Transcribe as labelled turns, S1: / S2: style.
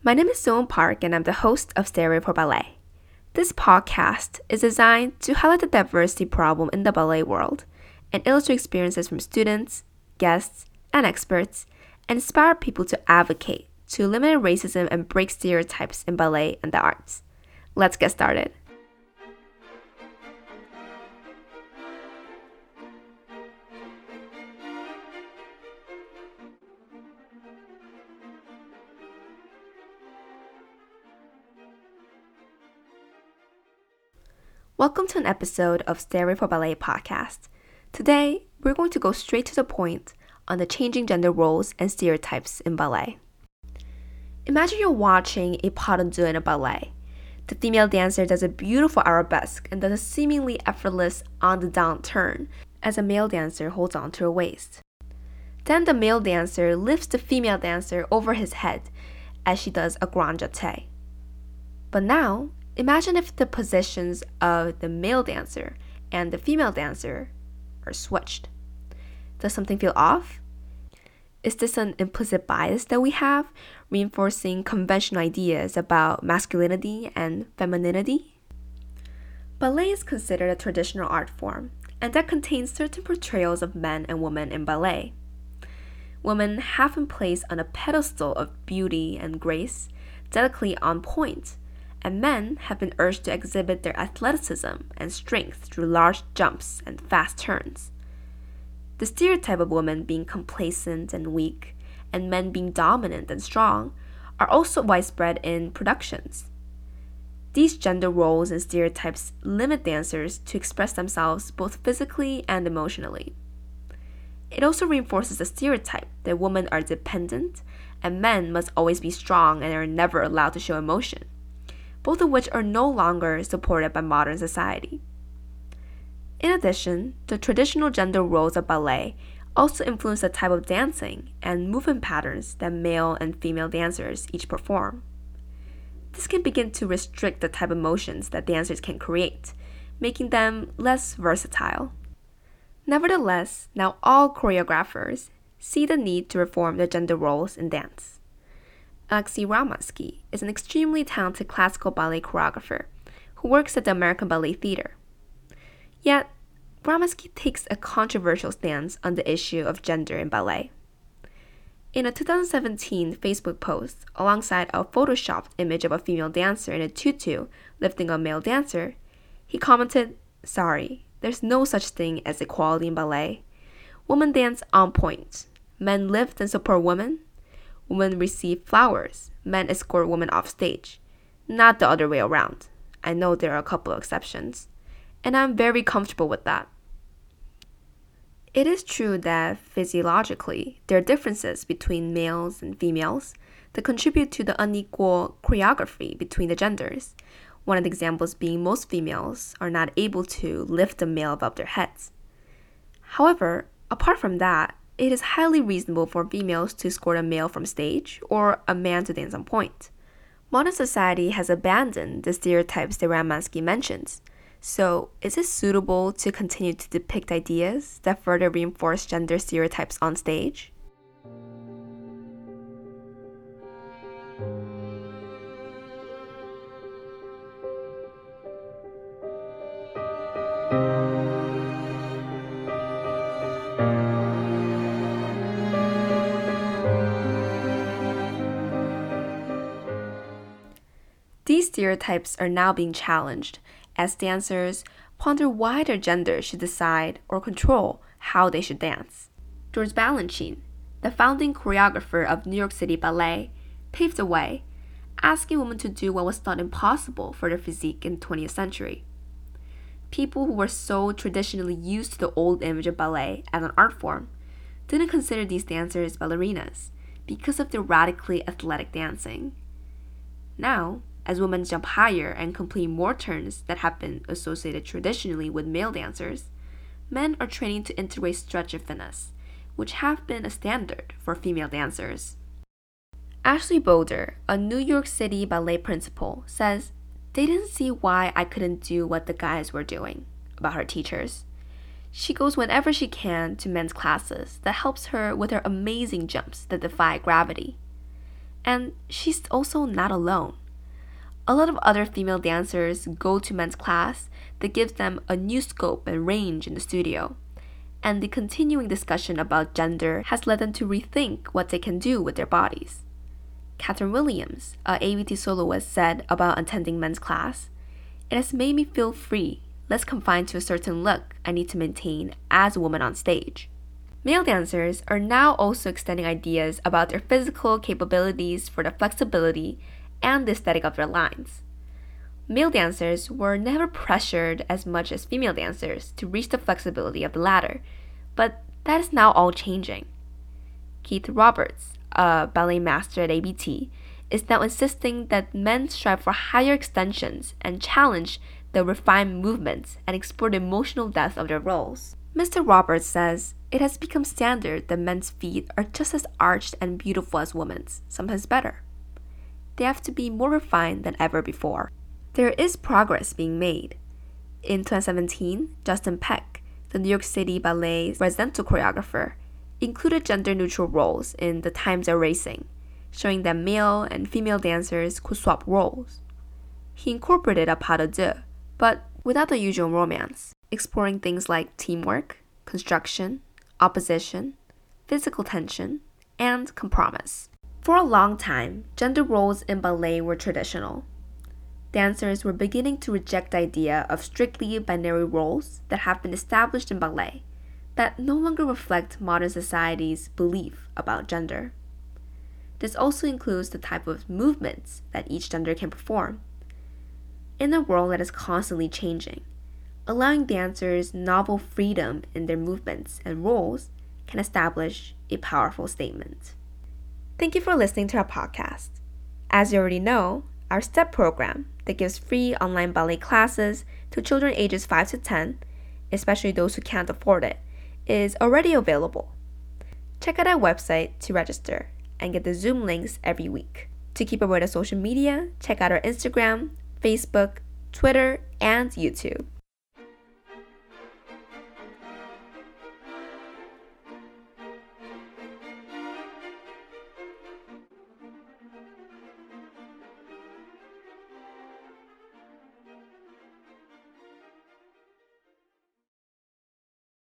S1: My name is Soon Park, and I'm the host of Stereo for Ballet. This podcast is designed to highlight the diversity problem in the ballet world and illustrate experiences from students, guests, and experts, and inspire people to advocate to eliminate racism and break stereotypes in ballet and the arts. Let's get started. Welcome to an episode of Stereo for Ballet podcast. Today, we're going to go straight to the point on the changing gender roles and stereotypes in ballet. Imagine you're watching a pas de deux in a ballet. The female dancer does a beautiful arabesque and does a seemingly effortless on-the-down turn as a male dancer holds on to her waist. Then the male dancer lifts the female dancer over his head as she does a grand jeté. But now, imagine if the positions of the male dancer and the female dancer are switched. Does something feel off? Is this an implicit bias that we have, reinforcing conventional ideas about masculinity and femininity? Ballet is considered a traditional art form, and that contains certain portrayals of men and women in ballet. Women have been placed on a pedestal of beauty and grace, delicately on point, and men have been urged to exhibit their athleticism and strength through large jumps and fast turns. The stereotype of women being complacent and weak, and men being dominant and strong, are also widespread in productions. These gender roles and stereotypes limit dancers to express themselves both physically and emotionally. It also reinforces the stereotype that women are dependent and men must always be strong and are never allowed to show emotion, both of which are no longer supported by modern society. In addition, the traditional gender roles of ballet also influence the type of dancing and movement patterns that male and female dancers each perform. This can begin to restrict the type of motions that dancers can create, making them less versatile. Nevertheless, now all choreographers see the need to reform the gender roles in dance. Alexei Ramansky is an extremely talented classical ballet choreographer who works at the American Ballet Theatre. Yet, Ramansky takes a controversial stance on the issue of gender in ballet. In a 2017 Facebook post, alongside a photoshopped image of a female dancer in a tutu lifting a male dancer, he commented, "Sorry, there's no such thing as equality in ballet. Women dance on point. Men lift and support women. Women receive flowers. Men escort women off stage. Not the other way around. I know there are a couple of exceptions, and I'm very comfortable with that." It is true that physiologically, there are differences between males and females that contribute to the unequal choreography between the genders. One of the examples being most females are not able to lift a male above their heads. However, apart from that, it is highly reasonable for females to escort a male from stage or a man to dance on point. Modern society has abandoned the stereotypes that Ramansky mentions. So, is it suitable to continue to depict ideas that further reinforce gender stereotypes on stage? These stereotypes are now being challenged as dancers ponder why their gender should decide or control how they should dance. George Balanchine, the founding choreographer of New York City Ballet, paved the way, asking women to do what was thought impossible for their physique in the 20th century. People who were so traditionally used to the old image of ballet as an art form didn't consider these dancers ballerinas because of their radically athletic dancing. Now, as women jump higher and complete more turns that have been associated traditionally with male dancers, men are training to integrate stretch and finesse, which have been a standard for female dancers. Ashley Boulder, a New York City ballet principal, says, "They didn't see why I couldn't do what the guys were doing," about her teachers. She goes whenever she can to men's classes that helps her with her amazing jumps that defy gravity. And she's also not alone. A lot of other female dancers go to men's class that gives them a new scope and range in the studio. And the continuing discussion about gender has led them to rethink what they can do with their bodies. Catherine Williams, a ABT soloist, said about attending men's class, "It has made me feel free, less confined to a certain look I need to maintain as a woman on stage." Male dancers are now also extending ideas about their physical capabilities for the flexibility and the aesthetic of their lines. Male dancers were never pressured as much as female dancers to reach the flexibility of the latter, but that is now all changing. Keith Roberts, a ballet master at ABT, is now insisting that men strive for higher extensions and challenge the refined movements and explore the emotional depth of their roles. Mr. Roberts says, "It has become standard that men's feet are just as arched and beautiful as women's, sometimes better. They have to be more refined than ever before." There is progress being made. In 2017, Justin Peck, the New York City Ballet's residential choreographer, included gender-neutral roles in The Times Are Racing, showing that male and female dancers could swap roles. He incorporated a pas de deux, but without the usual romance, exploring things like teamwork, construction, opposition, physical tension, and compromise. For a long time, gender roles in ballet were traditional. Dancers were beginning to reject the idea of strictly binary roles that have been established in ballet that no longer reflect modern society's belief about gender. This also includes the type of movements that each gender can perform. In a world that is constantly changing, allowing dancers novel freedom in their movements and roles can establish a powerful statement. Thank you for listening to our podcast. As you already know, our STEP program that gives free online ballet classes to children ages 5 to 10, especially those who can't afford it, is already available. Check out our website to register and get the Zoom links every week. To keep up with our social media, check out our Instagram, Facebook, Twitter, and YouTube.